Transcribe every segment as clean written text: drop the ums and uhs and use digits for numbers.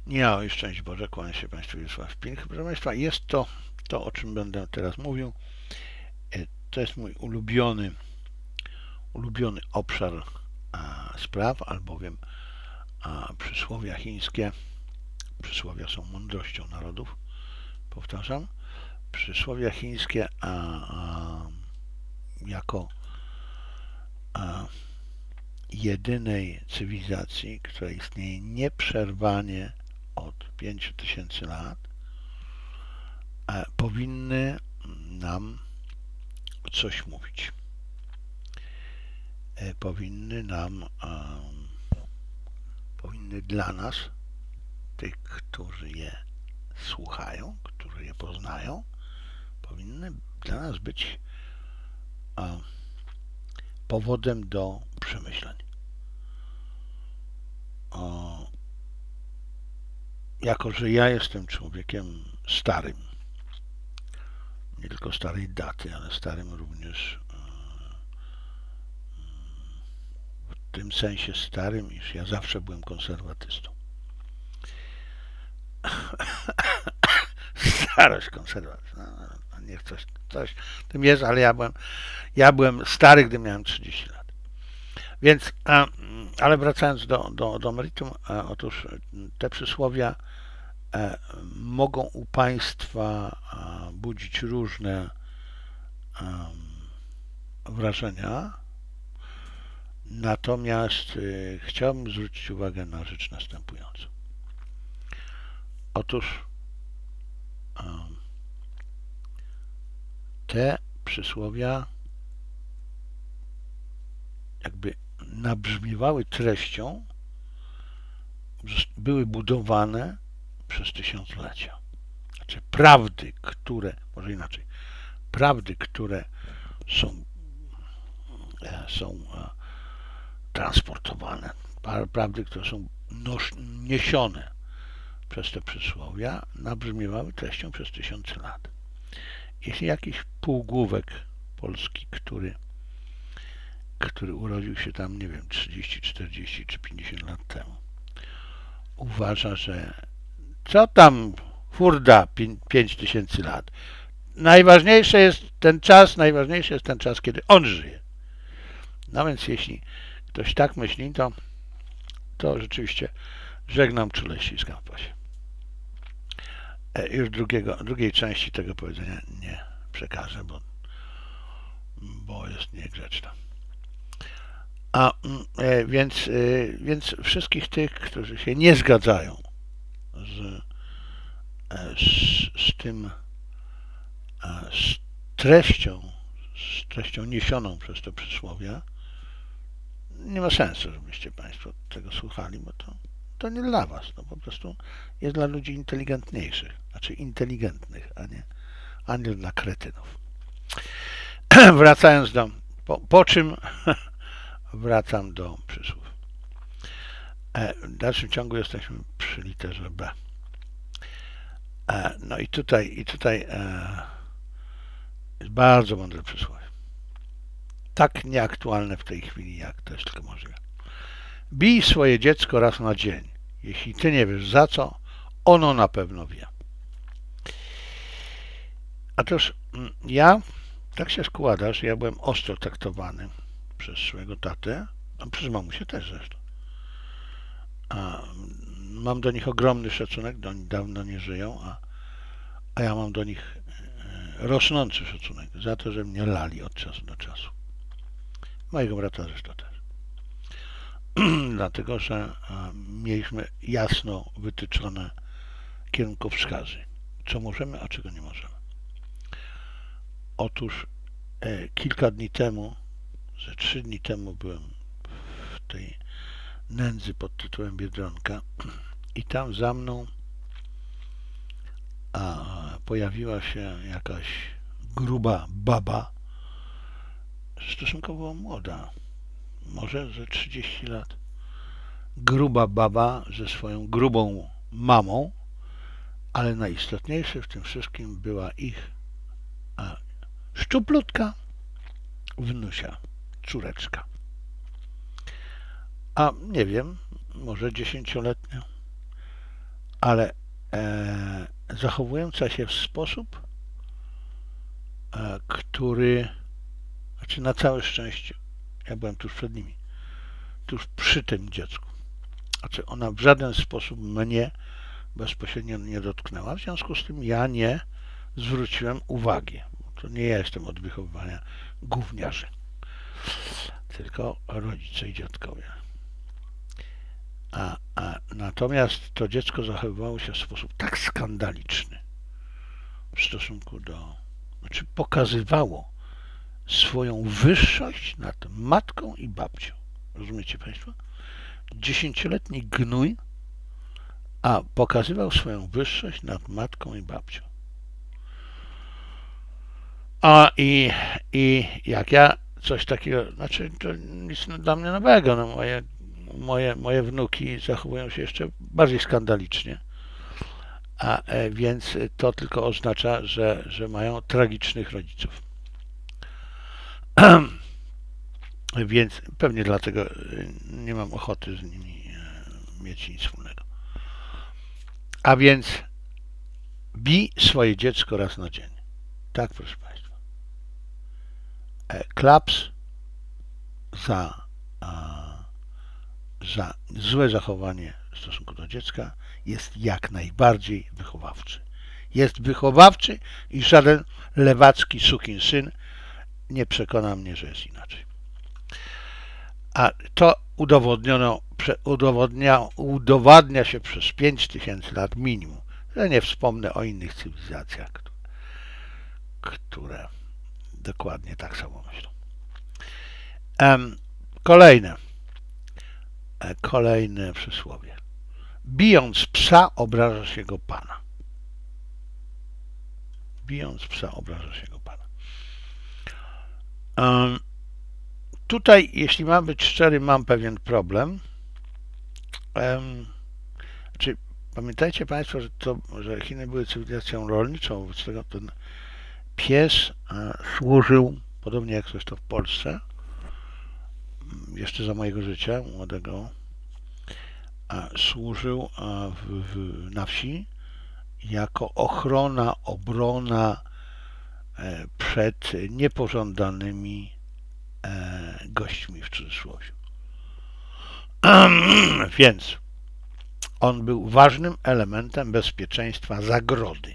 Ja, i szczęść Boże, kłania się Państwu Wiesław Pink. Proszę Państwa, jest to, o czym będę teraz mówił. To jest mój ulubiony obszar spraw, albowiem przysłowia chińskie, przysłowia są mądrością narodów, powtarzam, przysłowia chińskie jako jedynej cywilizacji, która istnieje nieprzerwanie od 5000 lat, powinny nam coś mówić. Powinny dla nas, tych, którzy je słuchają, którzy je poznają, powinny dla nas być powodem do przemyśleń. Jako że ja jestem człowiekiem starym, nie tylko starej daty, ale starym również w tym sensie starym, iż ja zawsze byłem konserwatystą. Starość, konserwatyzm. No, niech coś w tym jest, ale ja byłem stary, gdy miałem 30 lat. Więc, ale wracając do meritum, otóż te przysłowia mogą u Państwa budzić różne wrażenia, natomiast chciałbym zwrócić uwagę na rzecz następującą. Otóż te przysłowia jakby nabrzmiewały treścią, były budowane przez tysiąclecia. Znaczy prawdy, które są transportowane, prawdy, które są niesione przez te przysłowia, nabrzmiewały treścią przez tysiące lat. Jeśli jakiś półgłówek polski, który urodził się tam, nie wiem, 30, 40 czy 50 lat temu, uważa, że co tam furda 5000 lat. Najważniejszy jest ten czas, kiedy on żyje. No więc jeśli ktoś tak myśli, to rzeczywiście żegnam czule, ściskam w pasie. Już drugiej części tego powiedzenia nie przekażę, bo jest niegrzeczna. Więc wszystkich tych, którzy się nie zgadzają z treścią niesioną przez te przysłowia, nie ma sensu, żebyście Państwo tego słuchali, bo to nie dla Was, po prostu jest dla ludzi inteligentniejszych, znaczy inteligentnych, a nie dla kretynów. Wracając po czym wracam do przysłów. W dalszym ciągu jesteśmy przy literze B. No i tutaj jest bardzo mądre przysłowie. Tak nieaktualne w tej chwili, jak to jest tylko możliwe. Bij swoje dziecko raz na dzień. Jeśli ty nie wiesz za co, ono na pewno wie. Otóż tak się składa, że ja byłem ostro traktowany przez swojego tatę, a przez mamusię też zresztą. Mam do nich ogromny szacunek, oni dawno nie żyją, a ja mam do nich rosnący szacunek za to, że mnie lali od czasu do czasu. Mojego brata zresztą też. Dlatego, że mieliśmy jasno wytyczone kierunkowskazy, co możemy, a czego nie możemy. Otóż kilka dni temu, ze 3 dni temu byłem w tej nędzy pod tytułem Biedronka i tam za mną pojawiła się jakaś gruba baba, stosunkowo młoda, może ze 30 lat. Gruba baba ze swoją grubą mamą, ale najistotniejsze w tym wszystkim była ich szczuplutka wnusia, córeczka. A nie wiem, może 10-letnia. ale zachowująca się w sposób, który, znaczy na całe szczęście, ja byłem tuż przed nimi, tuż przy tym dziecku. Znaczy ona w żaden sposób mnie bezpośrednio nie dotknęła, w związku z tym ja nie zwróciłem uwagi. To nie ja jestem od wychowywania gówniarzy, tylko rodzice i dziadkowie. Natomiast to dziecko zachowywało się w sposób tak skandaliczny w stosunku do, znaczy pokazywało swoją wyższość nad matką i babcią. Rozumiecie Państwo? 10-letni gnój, a pokazywał swoją wyższość nad matką i babcią. I jak ja coś takiego, znaczy to nic dla mnie nowego, no moje wnuki zachowują się jeszcze bardziej skandalicznie, więc to tylko oznacza, że mają tragicznych rodziców. Więc pewnie dlatego nie mam ochoty z nimi mieć nic wspólnego. A więc bij swoje dziecko raz na dzień. Tak, proszę Państwa. Klaps za złe zachowanie w stosunku do dziecka jest jak najbardziej wychowawczy. Jest wychowawczy i żaden lewacki sukinsyn nie przekona mnie, że jest inaczej. A to udowadnia się przez 5000 lat minimum. Ja nie wspomnę o innych cywilizacjach, które dokładnie tak samo myślą. Kolejne przysłowie. Bijąc psa, obrażasz jego pana. Bijąc psa, obrażasz jego pana. Tutaj, jeśli mam być szczery, mam pewien problem. Pamiętajcie Państwo, że Chiny były cywilizacją rolniczą, wobec tego ten pies służył, podobnie jak coś to w Polsce, jeszcze za mojego życia młodego, służył na wsi jako ochrona, obrona przed niepożądanymi gośćmi w cudzysłowie. Więc on był ważnym elementem bezpieczeństwa zagrody.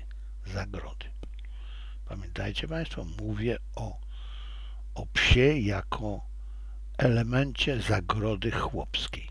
Pamiętajcie Państwo, mówię o psie jako elemencie zagrody chłopskiej.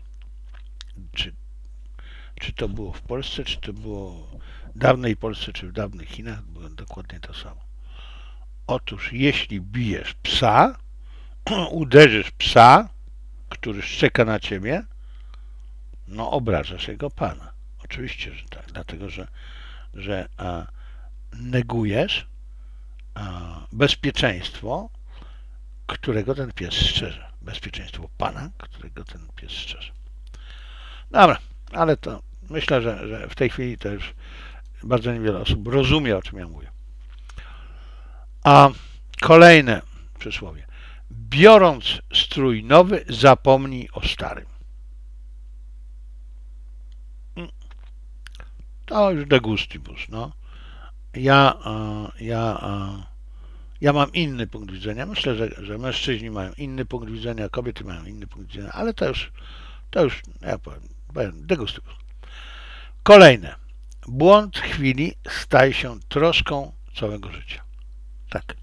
Czy to było w Polsce, czy to było w dawnej Polsce, czy w dawnych Chinach, było dokładnie to samo. Otóż jeśli bijesz psa, uderzysz psa, który szczeka na ciebie, no obrażasz jego pana. Oczywiście, że tak, dlatego że negujesz bezpieczeństwo, którego ten pies strzeże. Bezpieczeństwo pana, którego ten pies strzeże. Dobra, ale to myślę, że w tej chwili to już bardzo niewiele osób rozumie, o czym ja mówię. A kolejne przysłowie. Biorąc strój nowy, zapomnij o starym. To już de gustibus, no. Ja mam inny punkt widzenia. Myślę, że mężczyźni mają inny punkt widzenia, kobiety mają inny punkt widzenia, ale to już ja powiem de gustibus. Kolejne. Błąd chwili staje się troską całego życia. Tak.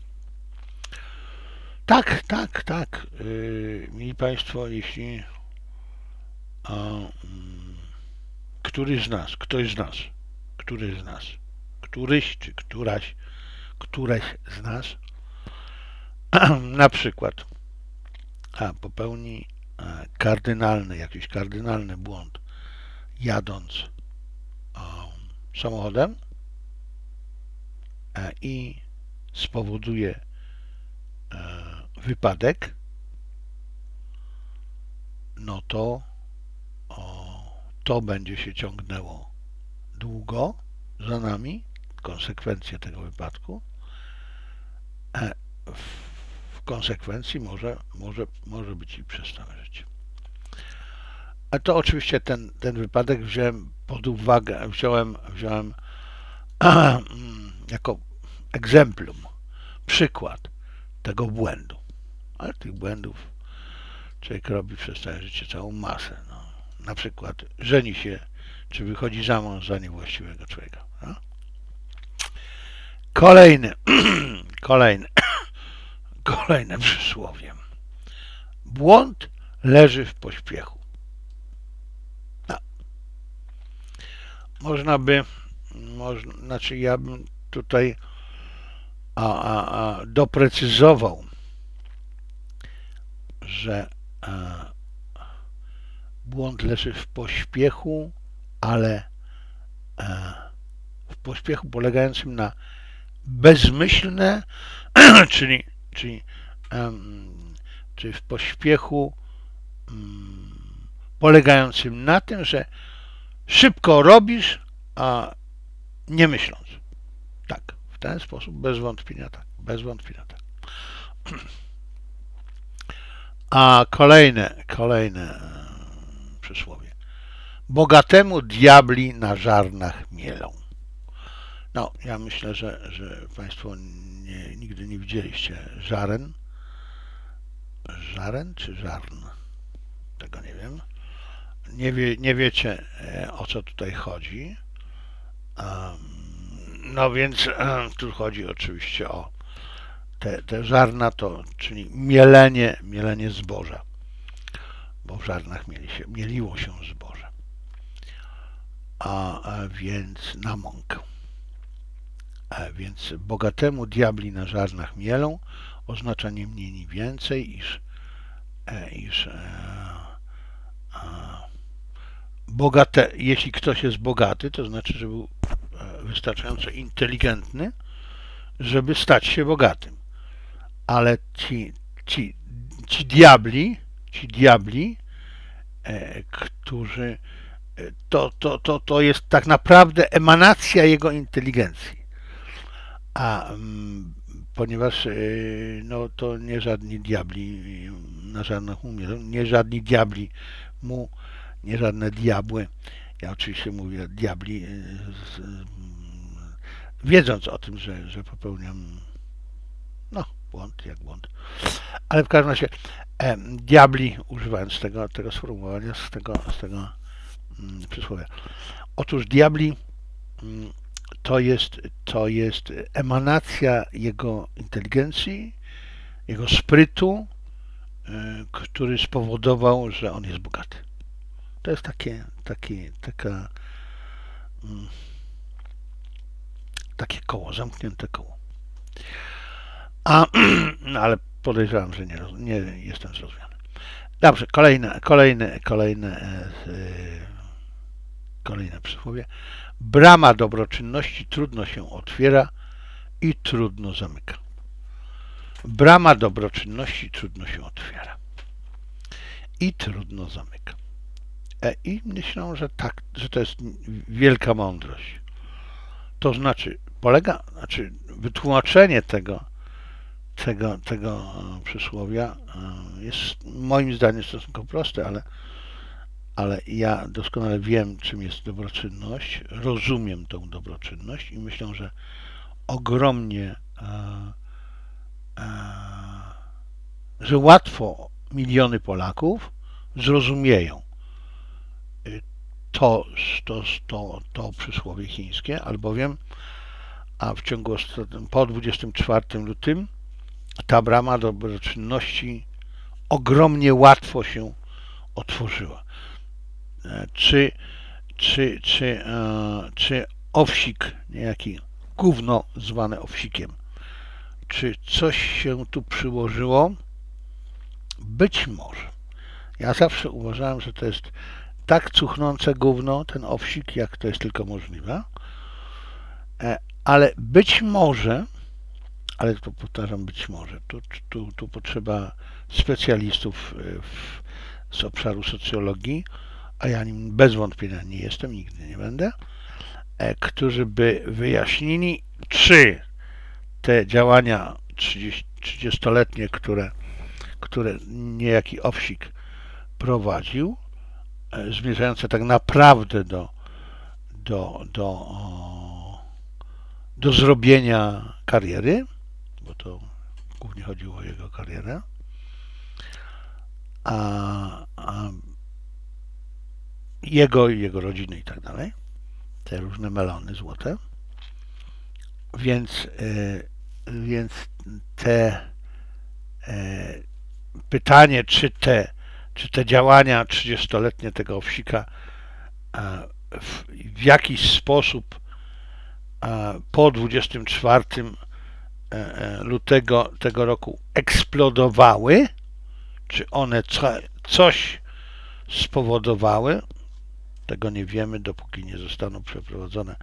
Tak. Mili Państwo, jeśli któryś z nas, któreś z nas na przykład popełni jakiś kardynalny błąd jadąc samochodem i spowoduje wypadek, no to będzie się ciągnęło długo za nami, konsekwencje tego wypadku. W konsekwencji może być i przez całe życie. A to oczywiście ten wypadek wziąłem pod uwagę, wziąłem jako egzemplum, przykład tego błędu. Ale tych błędów człowiek robi przez całe życie całą masę. No. Na przykład żeni się, czy wychodzi za mąż za niewłaściwego człowieka. No? Kolejne przysłowie. Błąd leży w pośpiechu. No. Znaczy ja bym tutaj doprecyzował, że błąd leży w pośpiechu, ale w pośpiechu polegającym na bezmyślne, czyli w pośpiechu polegającym na tym, że szybko robisz, a nie myśląc. Tak, w ten sposób bez wątpienia tak. A kolejne przysłowie. Bogatemu diabli na żarnach mielą. No, ja myślę, że Państwo nigdy nie widzieliście żaren. Żaren czy żarn? Tego nie wiem. Nie wiecie, o co tutaj chodzi. No więc tu chodzi oczywiście o te żarna, czyli mielenie zboża, bo w żarnach mieliło się zboże, a więc na mąkę. Więc bogatemu diabli na żarnach mielą oznacza nie mniej, ni więcej, iż jeśli ktoś jest bogaty, to znaczy, że był wystarczająco inteligentny, żeby stać się bogatym. Ale ci diabli, którzy to jest tak naprawdę emanacja jego inteligencji. Ponieważ no to nie żadni diabli na żadnych umierą, nie żadne diabły. Ja oczywiście mówię diabli, wiedząc o tym, że popełniam błąd. Ale w każdym razie diabli, używając tego sformułowania, z tego przysłowia. Otóż diabli to jest emanacja jego inteligencji, jego sprytu, który spowodował, że on jest bogaty. To jest takie koło, zamknięte koło. Ale podejrzewam, że nie jestem zrozumiany. Dobrze, kolejne przysłowie. Brama dobroczynności trudno się otwiera i trudno zamyka. Brama dobroczynności trudno się otwiera i trudno zamyka. I myślę, że to jest wielka mądrość. To znaczy, wytłumaczenie tego przysłowia jest moim zdaniem stosunkowo proste, ale ja doskonale wiem, czym jest dobroczynność, rozumiem tą dobroczynność i myślę, że ogromnie, że łatwo miliony Polaków zrozumieją to przysłowie chińskie, albowiem po 24 lutym ta brama dobroczynności ogromnie łatwo się otworzyła. Czy owsik, niejaki gówno zwane owsikiem, czy coś się tu przyłożyło? Być może. Ja zawsze uważałem, że to jest tak cuchnące gówno, ten owsik, jak to jest tylko możliwe, ale być może, ale to powtarzam, być może, tu potrzeba specjalistów z obszaru socjologii, a ja nim bez wątpienia nie jestem, nigdy nie będę, którzy by wyjaśnili, czy te działania 30-letnie, które niejaki owsik prowadził, zmierzające tak naprawdę do zrobienia kariery, bo to głównie chodziło o jego karierę, a jego i jego rodziny i tak dalej, te różne melony złote, więc te pytanie, czy te działania 30-letnie tego Owsika w jakiś sposób po 24 lutego tego roku eksplodowały, czy one coś spowodowały, tego nie wiemy, dopóki nie zostaną przeprowadzone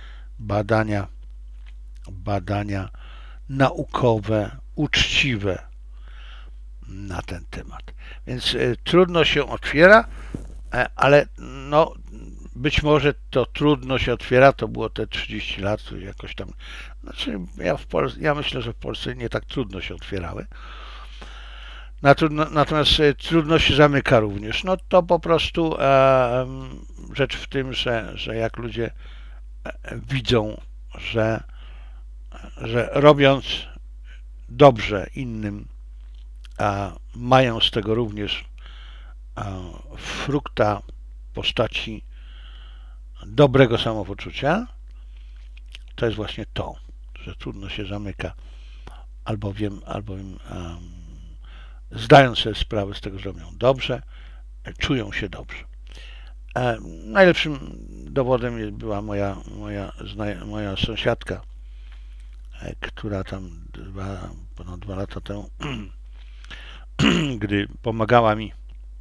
badania naukowe, uczciwe na ten temat. Więc trudno się otwiera, ale no być może to trudno się otwiera, to było te 30 lat jakoś tam, znaczy ja myślę, że w Polsce nie tak trudno się otwierały. Natomiast trudno się zamyka również. No to po prostu rzecz w tym, że jak ludzie widzą, że robiąc dobrze innym, mają z tego również frukta w postaci dobrego samopoczucia, to jest właśnie to, że trudno się zamyka, albowiem zdają sobie sprawę z tego, że robią dobrze, czują się dobrze. Najlepszym dowodem była moja sąsiadka, która tam ponad 2 lata temu, gdy pomagała mi,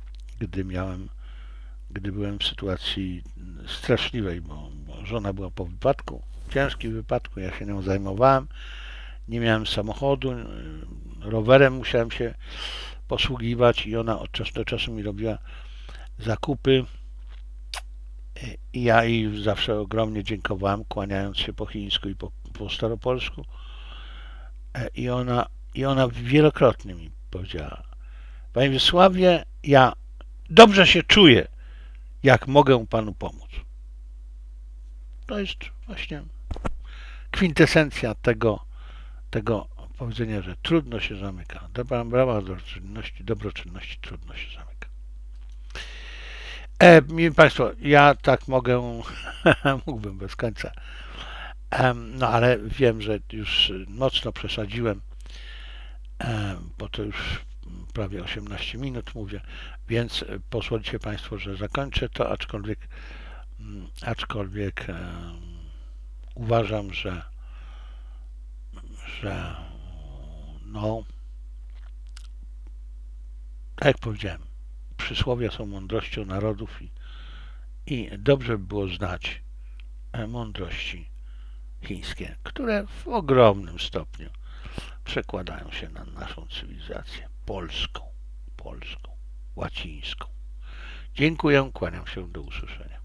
gdy byłem w sytuacji straszliwej, bo żona była po wypadku, ciężkim wypadku, ja się nią zajmowałem, nie miałem samochodu, rowerem musiałem się posługiwać i ona od czasu do czasu mi robiła zakupy i ja jej zawsze ogromnie dziękowałem, kłaniając się po chińsku i po staropolsku i ona wielokrotnie mi powiedziała: Panie Wiesławie, ja dobrze się czuję, jak mogę panu pomóc. To jest właśnie kwintesencja tego powiedzenia, że trudno się zamyka. Brama dobroczynności trudno się zamyka. Mili Państwo, ja tak mógłbym bez końca, no ale wiem, że już mocno przesadziłem, bo to już prawie 18 minut mówię, więc pozwolicie Państwo, że zakończę to, aczkolwiek uważam, że no, tak jak powiedziałem, przysłowia są mądrością narodów i dobrze by było znać mądrości chińskie, które w ogromnym stopniu przekładają się na naszą cywilizację polską, łacińską. Dziękuję, kłaniam się, do usłyszenia.